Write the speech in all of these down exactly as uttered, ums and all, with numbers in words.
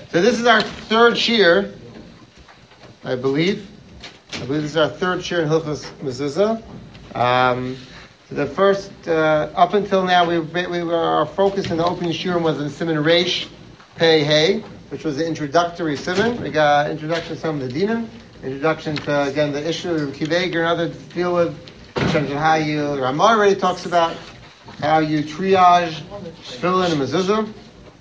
So this is our third shir, I believe. I believe this is our third shir in Hilchos Mezuzah. Um, so the first, uh, up until now, we, we were, our focus in the opening shirim was in Siman Reish Pei Hey, which was the introductory siman. We got introduction to some of the dinim, introduction to, again, the issue of Kiveger and other to deal with, in terms of how you, Ramah already talks about how you triage tefillin and mezuzah.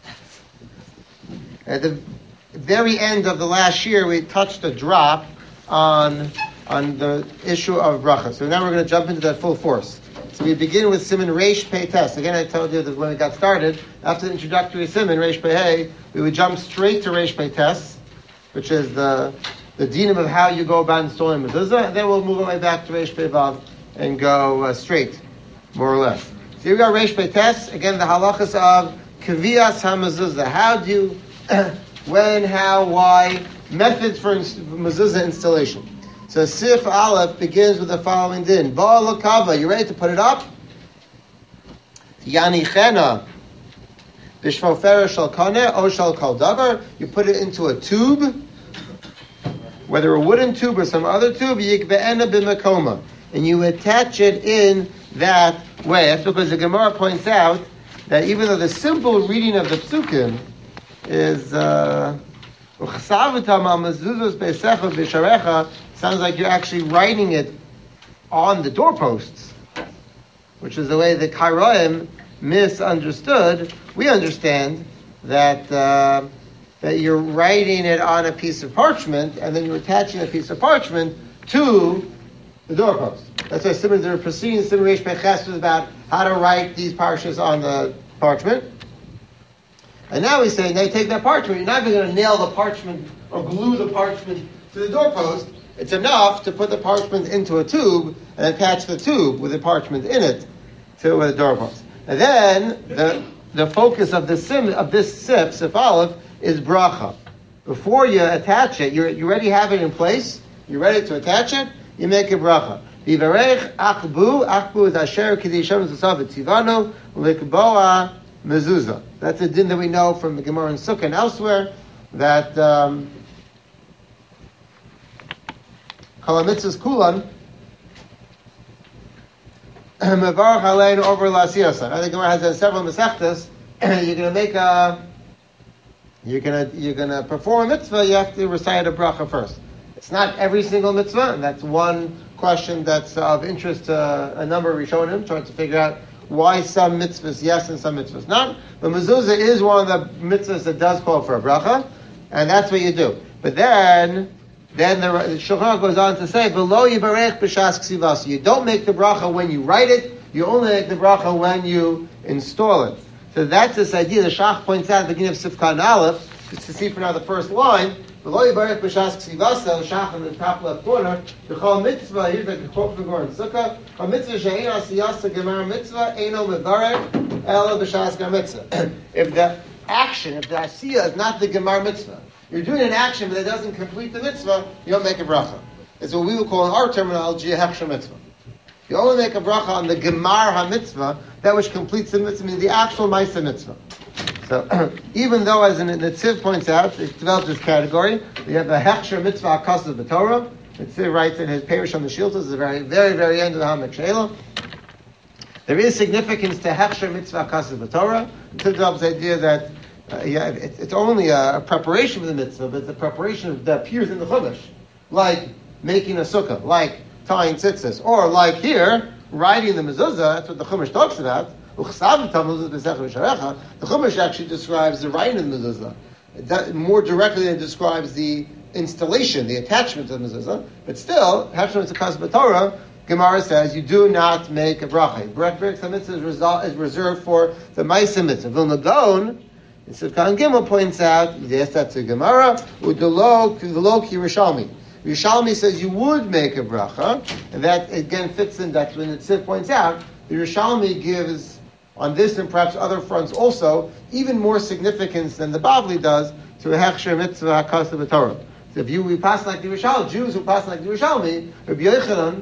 At the very end of the last year, we touched a drop on on the issue of bracha. So now we're going to jump into that full force. So we begin with Siman Reish Pei Tes. Again, I told you that when we got started, after the introductory Siman Reish Pei Hey, we would jump straight to Reish Pei Tes, which is the the dinim of how you go about installing mezuzah, and then we'll move our way back to Reish Pei Vav and go uh, straight, more or less. So here we got Reish Pei Tes. Again, the halachas of Kaviyas HaMezuzah. How do you when, how, why, methods for ins- mezuzah installation. So Sif Aleph begins with the following din. Ba'al Kava, you ready to put it up? Yani Chena, Bishvofera Shal Kaneh, O Shal Kal Davar, you put it into a tube, whether a wooden tube or some other tube, Yikve'ena B'Makoma, and you attach it in that way. That's because the Gemara points out that even though the simple reading of the psukim is uh, sounds like you're actually writing it on the doorposts, which is the way the Karaim misunderstood. We understand that uh, that you're writing it on a piece of parchment, and then you're attaching a piece of parchment to the doorpost. That's why Siman they're proceeding. Siman Reish Pei Ches was about how to write these parshas on the parchment. And now he's saying, now you take that parchment, you're not even going to nail the parchment or glue the parchment to the doorpost. It's enough to put the parchment into a tube and attach the tube with the parchment in it to the doorpost. And then the the focus of this sim of this sif, sif aleph, is bracha. Before you attach it, you you already have it in place. You're ready to attach it. You make a bracha. Vivarech achbu achbu is asher kidishem zasav tzivano likboa mezuzah. That's a din that we know from the Gemara in Sukkah and elsewhere, that um, Kol HaMitzvahs Kulan Mevarach Aleinu over La'asiyasa. I think the Gemara has several Masechtas. You're going to make a, you're going to you're going to perform a mitzvah. You have to recite a bracha first. It's not every single mitzvah, and that's one question that's of interest to a number of Rishonim, trying to figure out why some mitzvahs yes and some mitzvahs not. But mezuzah is one of the mitzvahs that does call for a bracha, and that's what you do. But then, then the, the Shulchan Aruch goes on to say, "V'lo yibarech b'shas ksivas." You don't make the bracha when you write it. You only make the bracha when you install it. So that's this idea. The Shach points out at the beginning of Sifkan Aleph, just to see for now the first line. V'lo yibarech b'shas ksivas. The Shach in the top left corner. The Chol mitzvah. Here's the quote from the Gemara in Sukkah. Chol mitzvah she'ein asiyasa gemar mitzvah eino mevarech ela b'shas gar mitzvah. If the action, if the asiyah is not the gemar mitzvah, you're doing an action but it doesn't complete the mitzvah, you don't make a bracha. It's what we would call in our terminology a hechsher mitzvah. You only make a bracha on the gemar ha-mitzvah, that which completes the mitzvah, means the actual ma'aseh mitzvah. So, even though, as the Netziv points out, it's developed this category, we have a hechsher mitzvah akasav b'torah. Netziv writes in his Perush on the Shiltos, at the very, very, very end of the Hamek Sheila. There is significance to hechsher mitzvah akasav b'torah. Netziv develops the idea that uh, yeah, it, it's only a, a preparation for the mitzvah, but it's a preparation that appears in the Chumash, like making a sukkah, like tying tzitzis, or like here, writing the mezuzah. That's what the Chumash talks about. The Chumash actually describes the writing of the mezuzah. That more directly than it describes the installation, the attachment of the mezuzah. But still, attachment to Kas B'Torah, Gemara says you do not make a bracha. Bracha mitzvah is reserved for the Ma'aseh mitzvah. Vilna Gaon, Sifkan Gimel points out, yes, that's a Gemara, Udelo Ki Rishalmi. Rishalmi says you would make a bracha, and that again fits in. That's when Netziv points out the Rishalmi gives on this and perhaps other fronts also even more significance than the Bavli does to a hechsher mitzvah hakasav b'torah. So if you we pass like the Rishalmi, Jews who pass like the Rishalmi, Rabbi Yochanan,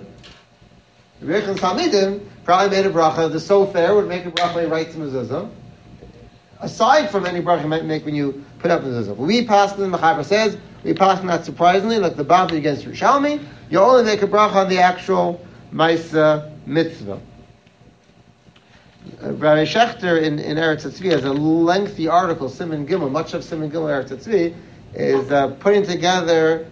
Rabbi Yochanan Talmidim probably made a bracha. The Sofer would make a bracha. He writes mezuzah. aside from any bracha you might make when you put up the mezuzah. We pass the Mechaber says, we pass not surprisingly, like the Bavli against Yerushalmi, you only make a bracha on the actual Maisa mitzvah. Uh, Rabbi Schechter in, in Eretz Tzvi has a lengthy article, Siman Gimel, much of Siman Gimel Eretz Tzvi, is uh, putting together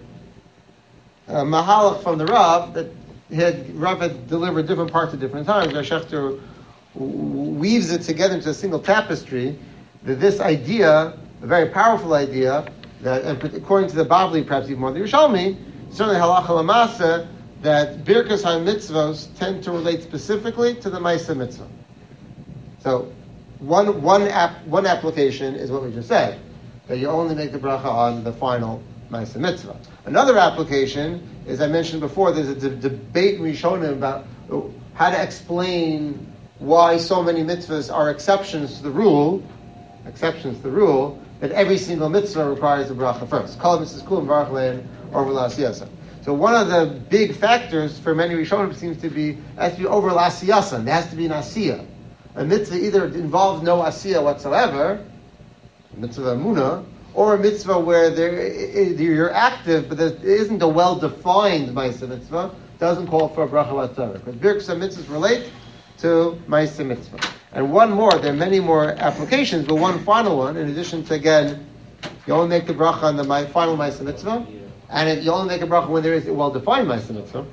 a mahalach from the Rav that he had, Rav had delivered different parts at different times. Rabbi Schechter weaves it together into a single tapestry, that this idea, a very powerful idea, that and according to the Bavli, perhaps even more than the Yerushalmi, certainly halacha lamasa, that Birkas HaMitzvos tend to relate specifically to the Maisa Mitzvah. So, one one app, one application is what we just said, that you only make the bracha on the final Maisa Mitzvah. Another application, as I mentioned before, there's a d- debate in Rishonim about how to explain why so many mitzvahs are exceptions to the rule, exceptions to the rule, that every single mitzvah requires a bracha first. Kol mitzvahs kulam varach lein over l'asiyasa. So one of the big factors for many Rishonim seems to be, has to be over l'asiyasa, there has to be an asiyah. A mitzvah either involves no asiyah whatsoever, a mitzvah emunah, or a mitzvah where there, you're active, but there isn't a well-defined Maisa mitzvah, doesn't call for a bracha whatsoever. Because Birkas mitzvahs relate to Maisa mitzvah. And one more, there are many more applications, but one final one, in addition to, again, you only make the bracha on the my, final Maisa mitzvah, and it, you only make a bracha when there is a well-defined Maisa mitzvah,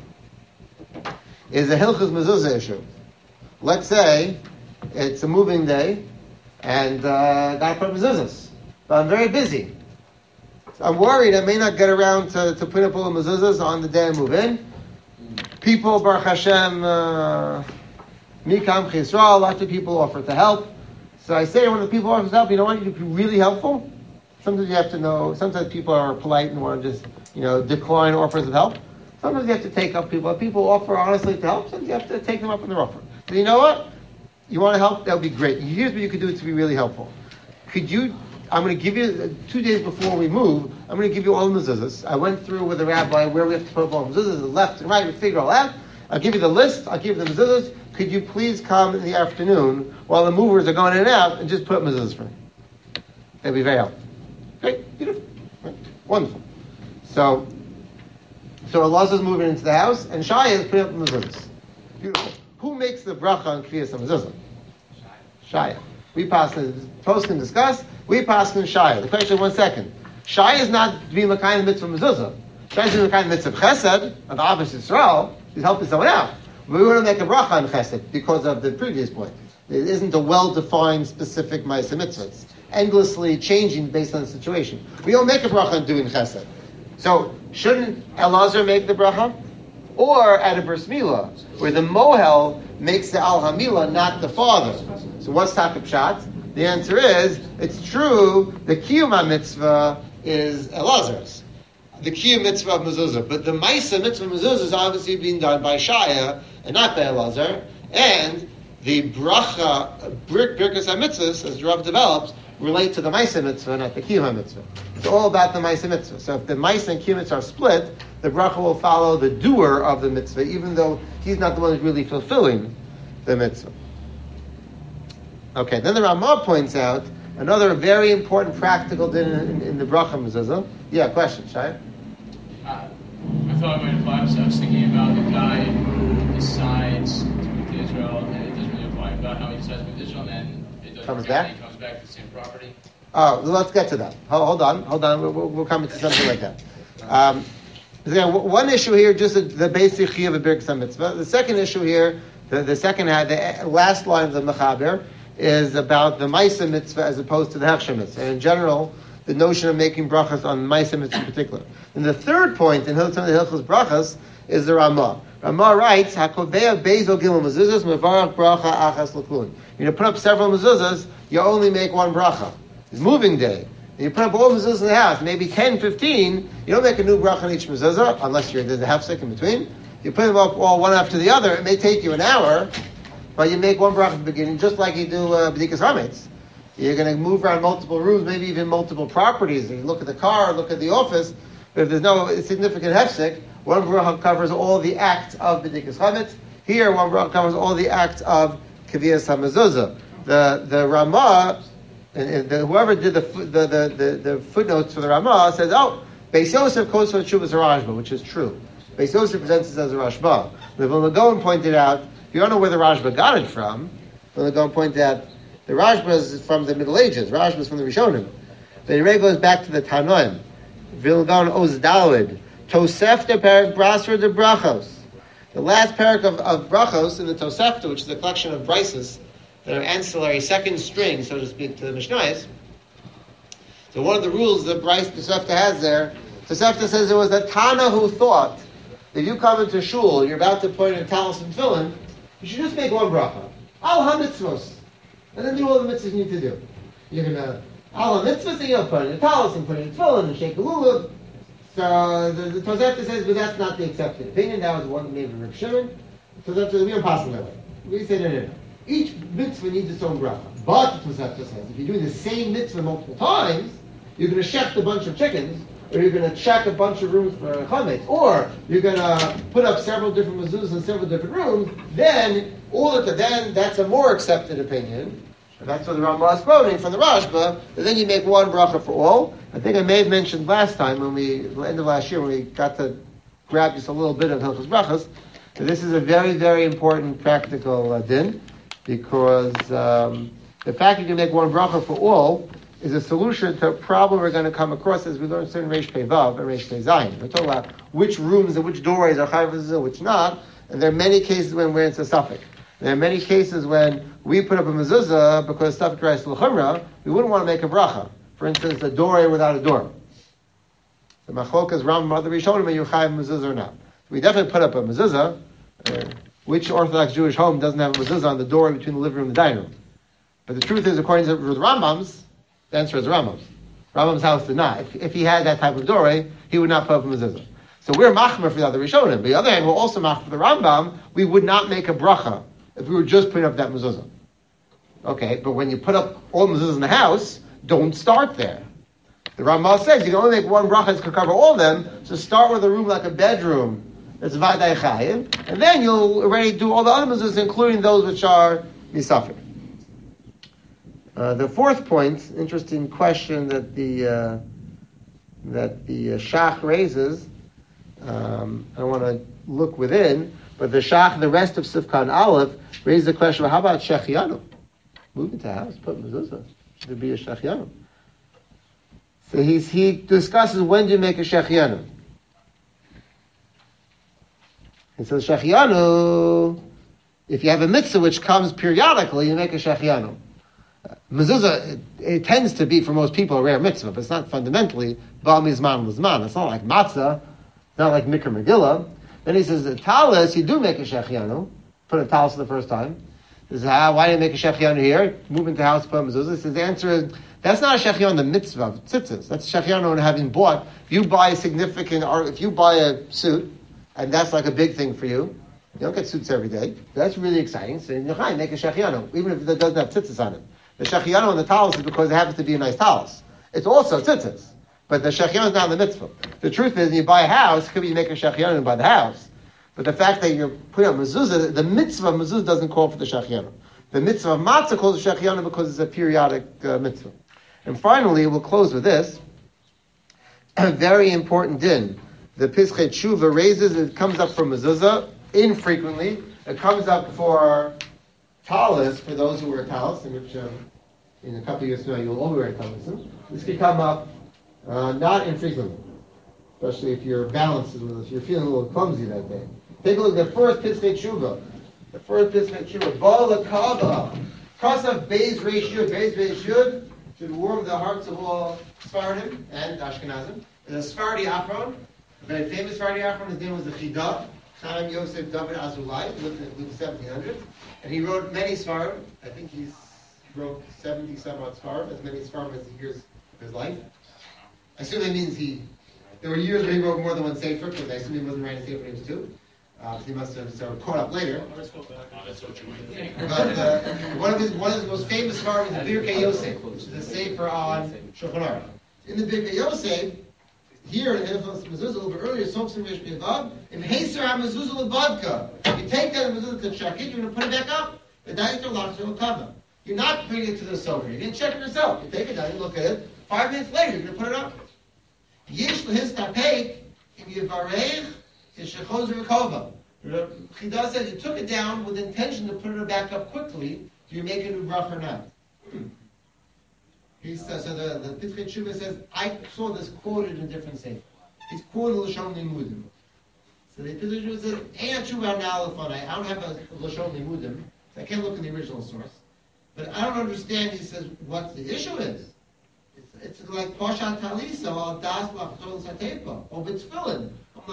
is a Hilchos Mezuzah issue. Let's say it's a moving day, and uh, I got to put mezuzahs, but I'm very busy. So I'm worried I may not get around to, to put up all the mezuzahs on the day I move in. People, Baruch Hashem, uh, Mikam Chisrael, lots of people offer to help. So I say when the people offer to help, you know what, you can be really helpful. Sometimes you have to know, sometimes people are polite and want to just, you know, decline offers of help. Sometimes you have to take up people. If people offer honestly to help, sometimes you have to take them up on their offer. So you know what? You want to help? That would be great. Here's what you could do to be really helpful. Could you, I'm going to give you, two days before we move, I'm going to give you all the mezuzahs. I went through with the rabbi where we have to put up all the mezuzahs, the left and right, we figure it all out. I'll give you the list, I'll give you the mezuzahs. Could you please come in the afternoon while the movers are going in and out and just put up mezuzahs for me? That'd be very helpful. Great, beautiful, right. Wonderful. So, so Elazar's moving into the house, and Shaya is putting up the mezuzahs. Beautiful. Who makes the bracha on Kriyas HaMezuzah? Shaya. We pass in, post can discuss, we pass in Shaya. The question, one second. Shaya is not being the kind of mitzvah mezuzah. Shaya is being the kind of mitzvah chesed, of Abbas Yisrael. He's helping someone out. We want to make a bracha on chesed because of the previous point. It isn't a well-defined, specific ma'aseh mitzvah. It's endlessly changing based on the situation. We don't make a bracha on doing chesed. So, shouldn't Elazar make the bracha? Or at a bris milah, where the mohel makes the al hamila, not the father. So what's takip pshat? The answer is, it's true, the kiyum mitzvah is Elazar's. The kiyum mitzvah of mezuzah. But the maisa mitzvah mezuzah is obviously being done by Shaya, and not by Elazar. And the bracha, bir, birkas ha-mitzvahs, as Rav develops, relate to the maisa mitzvah, not the kiyum mitzvah. It's all about the maisa mitzvah. So if the maisa and kiyum mitzvah are split, the bracha will follow the doer of the mitzvah, even though he's not the one who's really fulfilling the mitzvah. Okay, then the Ramah points out another very important practical din in, in, in the bracha mezuzah. Yeah, question, Shai? Uh, I thought it might apply, so I was thinking about the guy who decides to move to Israel, and it doesn't really apply. About how he decides to move to Israel, and then it doesn't comes back? He comes back to the same property. Oh, well, let's get to that. Hold, hold on, hold on. We'll, we'll, we'll come to something like that. Um, Again, one issue here, just the, the basic chiyuv of birkas mitzvah. The second issue here, the, the second, the last line of the mechaber, is about the maisa mitzvah as opposed to the hechsher mitzvah. And in general, the notion of making brachas on maisa mitzvah in particular. And the third point in Hilchos Hilchos brachas is the Ramah. Ramah writes, "Hakovea bezo gimel mezuzahs mevarach bracha achas l'kulin." You know, put up several mezuzahs, you only make one bracha. It's moving day. You put up all the mezuzahs in the house, maybe ten, fifteen, you don't make a new bracha on each mezuzah, unless you're, there's a hefsek in between. You put them up all one after the other, it may take you an hour, but you make one bracha at the beginning, just like you do uh, b'dikas hametz. You're going to move around multiple rooms, maybe even multiple properties. You look at the car, look at the office, but if there's no significant hefsek, one bracha covers all the acts of b'dikas hametz. Here, one bracha covers all the acts of kaviyas hamezuzah. The, the Ramah and, and the, whoever did the, the, the, the, the footnotes for the Ramah says, oh, Beis Yosef quotes from Tshuvas Rashba, which is true. Beis Yosef presents this as a Rashba. The Vilna Gaon pointed out, if you don't know where the Rashba got it from, the Vilna Gaon pointed out, the Rashba is from the Middle Ages. Rashba is from the Rishonim. The Ray goes back to the Tanoim. Vilna Gaon Oz Dalid. Tosefta Perak Brasra de Brachos. The last parak of, of Brachos in the Tosefta, which is a collection of brises that are ancillary, second string, so to speak, to the Mishnayos. So one of the rules that Bryce Tosefta has there, Tosefta says it was a Tana who thought that if you come into shul, you're about to put in a talis and tefillin, you should just make one bracha. Al ha-mitzvos. And then do all the mitzvahs you need to do. You're going to, al ha-mitzvahs, and you'll put in a talis and put in a tefillin and shake a lulav. So the, the Tosefta says, but that's not the accepted opinion. That was one made of Reb Shimon. Tosefta says, we don't pass that way. We say, no, no, no. Each mitzvah needs its own bracha. But, Tosefta says, if you're doing the same mitzvah multiple times, you're going to shecht a bunch of chickens, or you're going to check a bunch of rooms for chametz, or you're going to put up several different mezuzahs in several different rooms, then, all of the, then that's a more accepted opinion. And that's what the Rambam is quoting from the Rashba, that then you make one bracha for all. I think I may have mentioned last time, when we, the end of last year, when we got to grab just a little bit of Hilchos Brachos, that this is a very, very important practical uh, din, because um, the fact you can make one bracha for all is a solution to a problem we're going to come across as we learn certain Reish Pei Vav and Reish Pei Zayin. We're talking about which rooms and which doorways are Chayav Mezuzah, which not, and there are many cases when we're in Safek. There are many cases when we put up a mezuzah because Safek Reis L'Chumra, we wouldn't want to make a bracha. For instance, a doorway without a door. The Machlokas Rambam Mother Rishonim, are you Chayav Mezuzah or not? We definitely put up a mezuzah. Uh, which Orthodox Jewish home doesn't have a mezuzah on the door between the living room and the dining room? But the truth is, according to the Rambam's, the answer is Rambam's. Rambam's house did not. If, if he had that type of doorway, he would not put up a mezuzah. So we're machmer for the other Rishonim. But the other hand, we're also machmer for the Rambam. We would not make a bracha if we were just putting up that mezuzah. Okay, but when you put up all the mezuzahs in the house, don't start there. The Rambam says you can only make one bracha that can cover all of them. So start with a room like a bedroom. That's Vadai Chayim, and then you'll already do all the other mezuzahs, including those which are Misafir. Uh, the fourth point, interesting question that the uh, that the uh, Shach raises. Um, I want to look within, but the Shach, the rest of Sifkan Aleph, raises the question: well, how about Shechianu? Move into a house, put mezuzah. Should there be a Shechianu? So he's, he discusses when do you make a Shechianu. And so the Shechianu, if you have a mitzvah which comes periodically, you make a Shechianu. Uh, mezuzah, it, it tends to be for most people a rare mitzvah, but it's not fundamentally Ba'al Mizman Lizman. It's not like matzah, it's not like Mikra Megillah. Then he says, the talis, you do make a Shechianu, put a talis for the first time. He says, ah, why do you make a Shechianu here? Move into the house, put a mezuzah. He says, the answer is, that's not a Shechianu, the mitzvah of tzitzis. That's a Shechianu on having bought. If you buy a significant, or if you buy a suit, and that's like a big thing for you. You don't get suits every day. That's really exciting. So in Yochai, make a shechianu, even if it doesn't have tzitzis on it. The shechianu on the talis is because it happens to be a nice talis. It's also tzitzis. But the shechianu is not in the mitzvah. The truth is, when you buy a house, it could be you make a shechianu and buy the house. But the fact that you're putting on mezuzah, the mitzvah of mezuzah doesn't call for the shechianu. The mitzvah of matzah calls the shechianu because it's a periodic uh, mitzvah. And finally, we'll close with this. A very important din. The Pischei Tshuva raises, it comes up for mezuzah, infrequently. It comes up for talis, for those who wear talis, in which um, in a couple of years from now you'll all wear talis. This can come up uh, not infrequently, especially if your balance is with us, if you're feeling a little clumsy that day. Take a look at the first Pischei Tshuva. The first Pischei Tshuva. Ba'al Kava. Kasav Beis Reish Yud. Beis Reish Yud should warm the hearts of all Sephardim and Ashkenazim. There's a Sephardi Achron. A very famous Sephardi Achron, his name was the Chidah, Chaim Yosef David Azulai, who lived in the seventeen hundreds, and he wrote many Sfarim. I think he's he wrote seventy some odd Sfarim, as many Sfarim as the years of his life. I assume that means he, there were years where he wrote more than one Sefer, because I assume he wasn't writing Sefer names too. Uh, he must have sort of caught up later. But uh, one of his one of his most famous Sfarim is the Birkei Yosef, which is a Sefer on Shulchan Aruch. In the Birkei Yosef, here in Hilchos Mezuzah, a little bit earlier, Somsim Reish Pei Vav, in Heiser HaMezuzah Lebadka. You take that mezuzah to Shakit, you're going to put it back up. The Daiter Lachzer will cover. You're not bringing it to the sofa. You're going to check it yourself. You take it down, you look at it. Five minutes later, you're going to put it up. Yish l'his tapek, im yivarech, yishechozer v'kova. Chida says you took it down with the intention to put it back up quickly. Do you make a new bracha or not? Hmm. He says, so the, the Pitkei Tshuva says, I saw this quoted in a different sefer. He's quoted Lashon Limudim. So the Pitkei Tshuva says, Ein Tshuva Na'alafon. I don't have a Lashon Limudim, so I can't look in the original source. But I don't understand, he says, what the issue is. It's, it's like Poshat Talisa, or Das Lachzol Satepa, or B'Tfilin.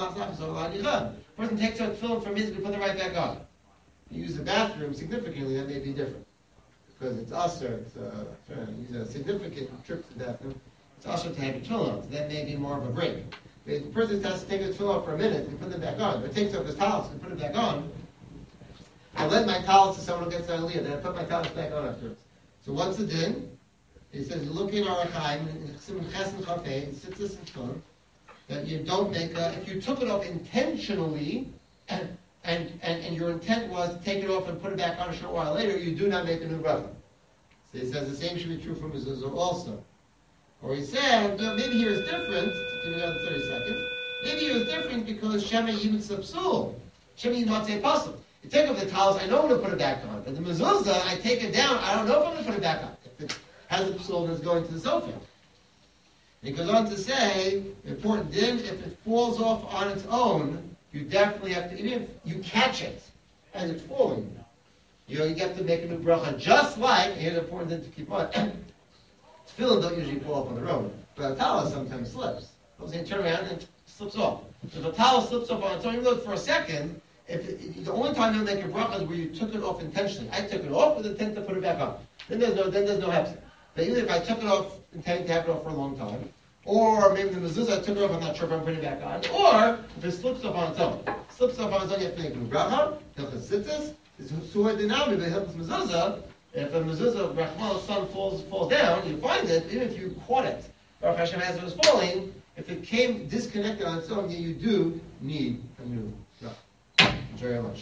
A person takes out tefillin from his, we put it right back on. You use the bathroom significantly, that may be different. Because it's usher, it's a, use a significant trip to the bathroom, it's usher to have a tefillin on, so that may be more of a break. But if the person has to take a tefillin for a minute, we put it back on. If it takes off his towels, we put it back on. I lend my towels to someone who gets an aliyah, then I put my towels back on afterwards. So what's the din? He says, you look in our Chaim, in Chesed Chafei, it sits this in front, that you don't make a, if you took it off intentionally, and, and, and, and your intent was to take it off and put it back on a short while later, you do not make a new bracha. So he says the same should be true for mezuzah also. Or he said, well, maybe here is different, give me another thirty seconds, maybe here is different because Shema Yimit Sapsul, Shema Yimit say Pasul. You take off the towels, I know when to put it back on, but the mezuzah, I take it down, I don't know if I'm going to put it back on. If it has a psul and it's going to the sofa. He goes on to say, important din, if it falls off on its own, you definitely have to, even if you catch it as it's falling, you know, you have to make a new bracha, just like, here's an important thing to keep on, tefillin don't usually fall off on their own, but a towel sometimes slips. So you turn around and it slips off. So if a towel slips off on its own, even though it's for a second, if it, the only time you make a bracha is where you took it off intentionally. I took it off with intent to put it back on. Then there's no, then there's no hefsek. But even if I took it off, intending to have it off for a long time, or maybe the mezuzah I took it off, I'm not sure if I'm putting it back on, or if it slips off on its own. Slips off on its own, you have to make a bracha, hilchas tzitzis, is suah dinami, but hilchas mezuzah, if a mezuzah, Rachman's son falls, falls down, you find it, even if you caught it, Baruch Hashem as it was falling, if it came disconnected on its own, then you do need a new bracha. Thank you very much.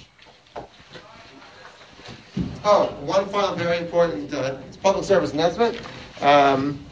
Oh, one final very important uh, it's public service announcement. Um,